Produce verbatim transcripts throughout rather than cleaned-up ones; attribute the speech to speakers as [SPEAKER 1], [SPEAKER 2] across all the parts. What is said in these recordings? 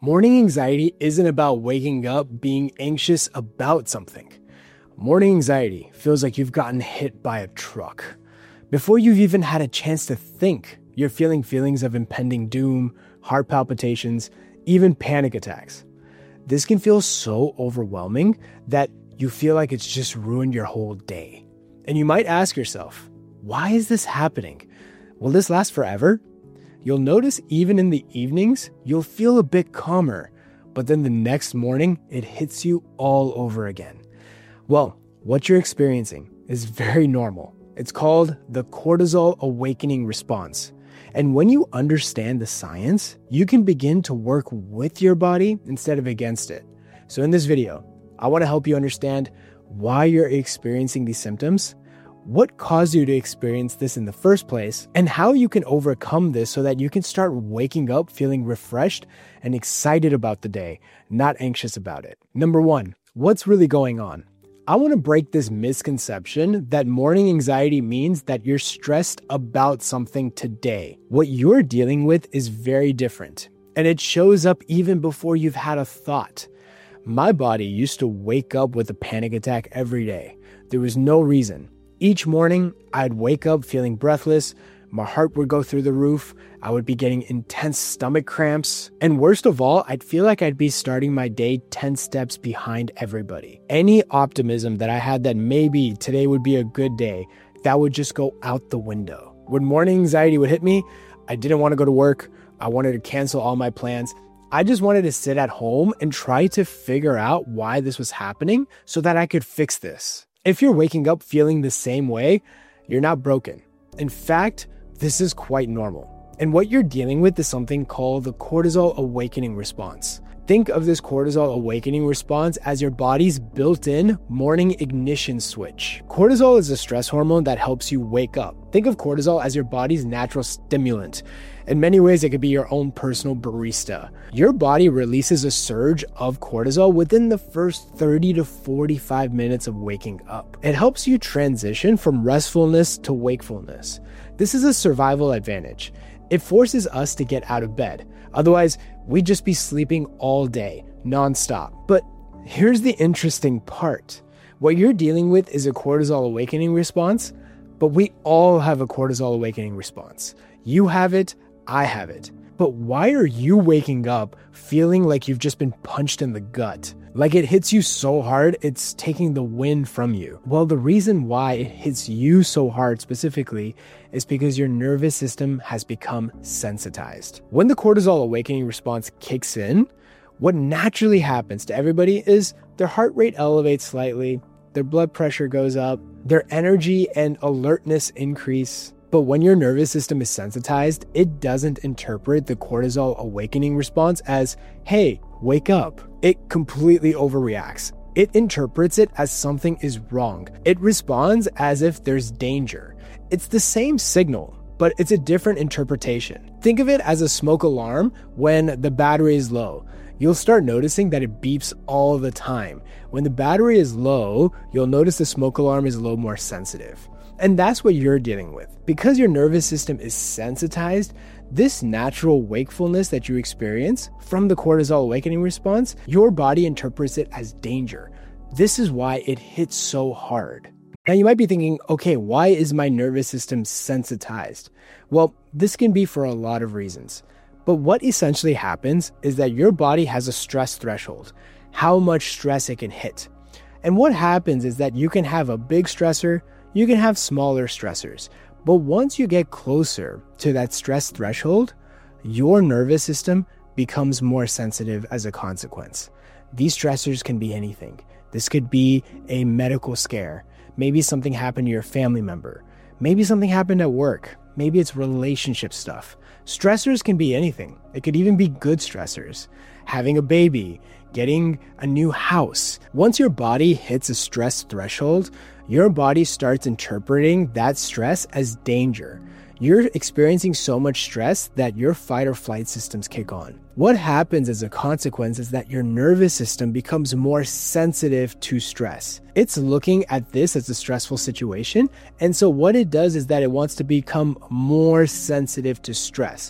[SPEAKER 1] Morning anxiety isn't about waking up being anxious about something. Morning anxiety feels like you've gotten hit by a truck. Before you've even had a chance to think, you're feeling feelings of impending doom, heart palpitations, even panic attacks. This can feel so overwhelming that you feel like it's just ruined your whole day. And you might ask yourself, why is this happening? Will this last forever? You'll notice even in the evenings, you'll feel a bit calmer, but then the next morning, it hits you all over again. Well, what you're experiencing is very normal. It's called the cortisol awakening response. And when you understand the science, you can begin to work with your body instead of against it. So in this video, I want to help you understand why you're experiencing these symptoms, what caused you to experience this in the first place, and how you can overcome this so that you can start waking up feeling refreshed and excited about the day, not anxious about it. Number one, what's really going on? I want to break this misconception that morning anxiety means that you're stressed about something today. What you're dealing with is very different, and it shows up even before you've had a thought. My body used to wake up with a panic attack every day. There was no reason. Each morning, I'd wake up feeling breathless, my heart would go through the roof, I would be getting intense stomach cramps, and worst of all, I'd feel like I'd be starting my day ten steps behind everybody. Any optimism that I had that maybe today would be a good day, that would just go out the window. When morning anxiety would hit me, I didn't want to go to work, I wanted to cancel all my plans. I just wanted to sit at home and try to figure out why this was happening so that I could fix this. If you're waking up feeling the same way, you're not broken. In fact, this is quite normal. And what you're dealing with is something called the cortisol awakening response. Think of this cortisol awakening response as your body's built-in morning ignition switch. Cortisol is a stress hormone that helps you wake up. Think of cortisol as your body's natural stimulant. In many ways, it could be your own personal barista. Your body releases a surge of cortisol within the first thirty to forty-five minutes of waking up. It helps you transition from restfulness to wakefulness. This is a survival advantage. It forces us to get out of bed. Otherwise, we'd just be sleeping all day, nonstop. But here's the interesting part. What you're dealing with is a cortisol awakening response, but we all have a cortisol awakening response. You have it, I have it. But why are you waking up feeling like you've just been punched in the gut? Like it hits you so hard, it's taking the wind from you. Well, the reason why it hits you so hard specifically is because your nervous system has become sensitized. When the cortisol awakening response kicks in, what naturally happens to everybody is their heart rate elevates slightly, their blood pressure goes up, their energy and alertness increase. But when your nervous system is sensitized, it doesn't interpret the cortisol awakening response as, hey, wake up. It completely overreacts. It interprets it as something is wrong. It responds as if there's danger. It's the same signal, but it's a different interpretation. Think of it as a smoke alarm when the battery is low. You'll start noticing that it beeps all the time. When the battery is low, you'll notice the smoke alarm is a little more sensitive. And that's what you're dealing with. Because your nervous system is sensitized, this natural wakefulness that you experience from the cortisol awakening response, your body interprets it as danger. This is why it hits so hard. Now you might be thinking, okay, why is my nervous system sensitized? Well, this can be for a lot of reasons. But what essentially happens is that your body has a stress threshold, how much stress it can hit. And what happens is that you can have a big stressor, you can have smaller stressors, but once you get closer to that stress threshold, your nervous system becomes more sensitive as a consequence. These stressors can be anything. This could be a medical scare. Maybe something happened to your family member. Maybe something happened at work. Maybe it's relationship stuff. Stressors can be anything. It could even be good stressors. Having a baby, getting a new house. Once your body hits a stress threshold, your body starts interpreting that stress as danger. You're experiencing so much stress that your fight or flight systems kick on. What happens as a consequence is that your nervous system becomes more sensitive to stress. It's looking at this as a stressful situation, and so what it does is that it wants to become more sensitive to stress.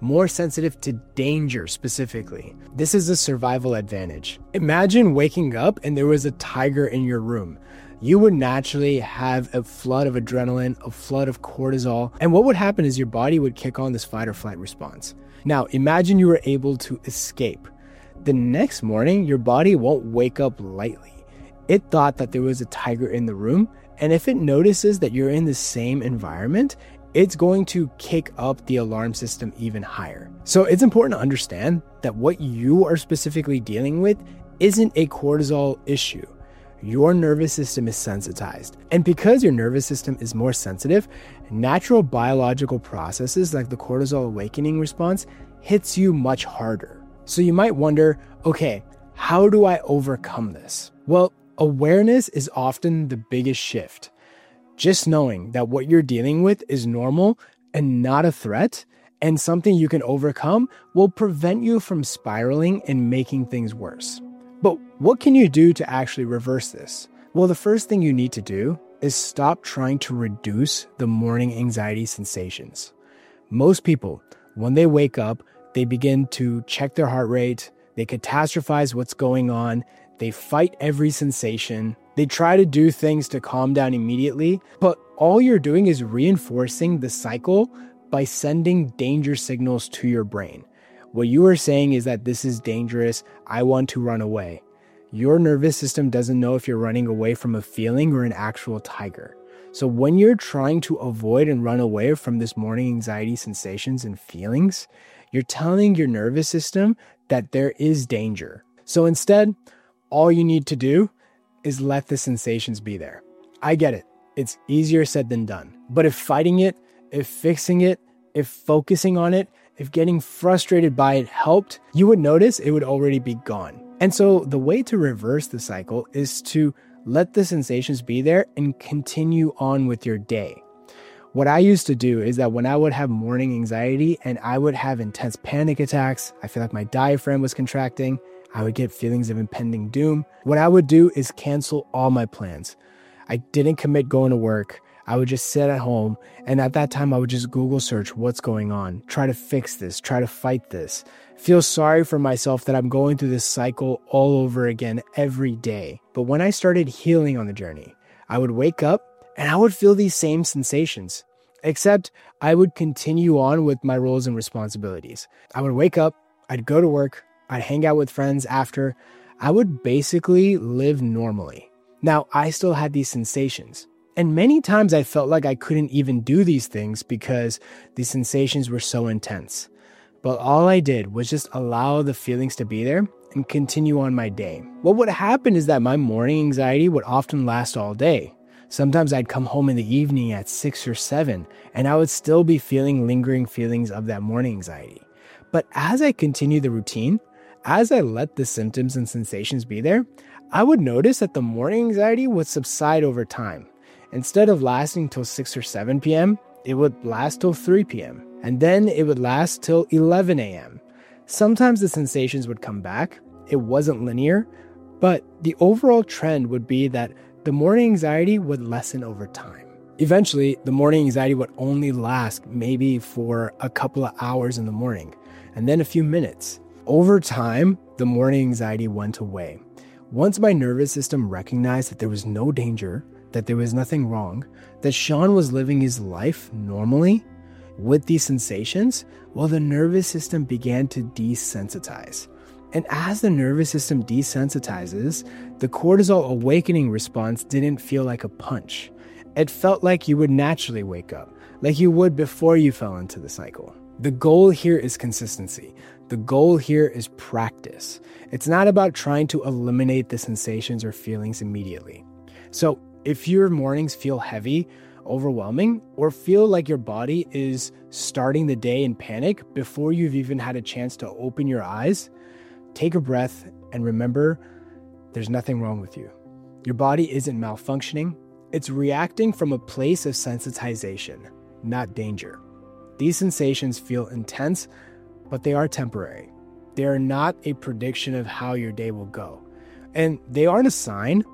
[SPEAKER 1] more sensitive to danger specifically. This is a survival advantage. Imagine waking up and there was a tiger in your room. You would naturally have a flood of adrenaline, a flood of cortisol, and what would happen is your body would kick on this fight or flight response. Now, imagine you were able to escape. The next morning, your body won't wake up lightly. It thought that there was a tiger in the room, and if it notices that you're in the same environment, it's going to kick up the alarm system even higher. So it's important to understand that what you are specifically dealing with isn't a cortisol issue. Your nervous system is sensitized. And because your nervous system is more sensitive, natural biological processes like the cortisol awakening response hits you much harder. So you might wonder, okay, how do I overcome this? Well, awareness is often the biggest shift. Just knowing that what you're dealing with is normal and not a threat and something you can overcome will prevent you from spiraling and making things worse. But what can you do to actually reverse this? Well, the first thing you need to do is stop trying to reduce the morning anxiety sensations. Most people, when they wake up, they begin to check their heart rate, they catastrophize what's going on, they fight every sensation, they try to do things to calm down immediately, but all you're doing is reinforcing the cycle by sending danger signals to your brain. What you are saying is that this is dangerous, I want to run away. Your nervous system doesn't know if you're running away from a feeling or an actual tiger. So when you're trying to avoid and run away from this morning anxiety sensations and feelings, you're telling your nervous system that there is danger. So instead, all you need to do is let the sensations be there. I get it. It's easier said than done. But if fighting it, if fixing it, if focusing on it, if getting frustrated by it helped, you would notice it would already be gone. And so the way to reverse the cycle is to let the sensations be there and continue on with your day. What I used to do is that when I would have morning anxiety and I would have intense panic attacks, I feel like my diaphragm was contracting, I would get feelings of impending doom. What I would do is cancel all my plans. I didn't commit going to work. I would just sit at home, and at that time I would just Google search what's going on, try to fix this, try to fight this, feel sorry for myself that I'm going through this cycle all over again every day. But when I started healing on the journey, I would wake up and I would feel these same sensations, except I would continue on with my roles and responsibilities. I would wake up, I'd go to work, I'd hang out with friends after. I would basically live normally. Now, I still had these sensations. And many times I felt like I couldn't even do these things because the sensations were so intense. But all I did was just allow the feelings to be there and continue on my day. What would happen is that my morning anxiety would often last all day. Sometimes I'd come home in the evening at six or seven, and I would still be feeling lingering feelings of that morning anxiety. But as I continued the routine, as I let the symptoms and sensations be there, I would notice that the morning anxiety would subside over time. Instead of lasting till six or seven p.m., it would last till three p.m. and then it would last till eleven a.m. Sometimes the sensations would come back. It wasn't linear, but the overall trend would be that the morning anxiety would lessen over time. Eventually, the morning anxiety would only last maybe for a couple of hours in the morning and then a few minutes. Over time, the morning anxiety went away. Once my nervous system recognized that there was no danger, that there was nothing wrong, that Sean was living his life normally with these sensations, well, the nervous system began to desensitize. And as the nervous system desensitizes, the cortisol awakening response didn't feel like a punch. It felt like you would naturally wake up, like you would before you fell into the cycle. The goal here is consistency. The goal here is practice. It's not about trying to eliminate the sensations or feelings immediately. So if your mornings feel heavy, overwhelming, or feel like your body is starting the day in panic before you've even had a chance to open your eyes, take a breath and remember there's nothing wrong with you. Your body isn't malfunctioning. It's reacting from a place of sensitization, not danger. These sensations feel intense, but they are temporary. They are not a prediction of how your day will go. And they aren't a sign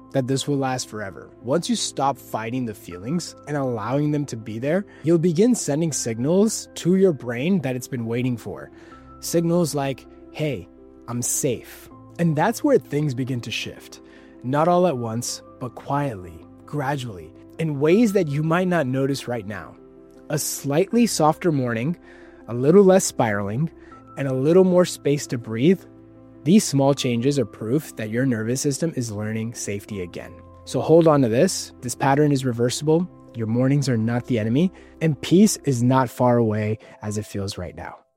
[SPEAKER 1] that this will last forever. Once you stop fighting the feelings and allowing them to be there, you'll begin sending signals to your brain that it's been waiting for. Signals like, hey, I'm safe. And that's where things begin to shift. Not all at once, but quietly, gradually, in ways that you might not notice right now. A slightly softer morning, a little less spiraling, and a little more space to breathe. These small changes are proof that your nervous system is learning safety again. So hold on to this. This pattern is reversible. Your mornings are not the enemy, and peace is not far away as it feels right now.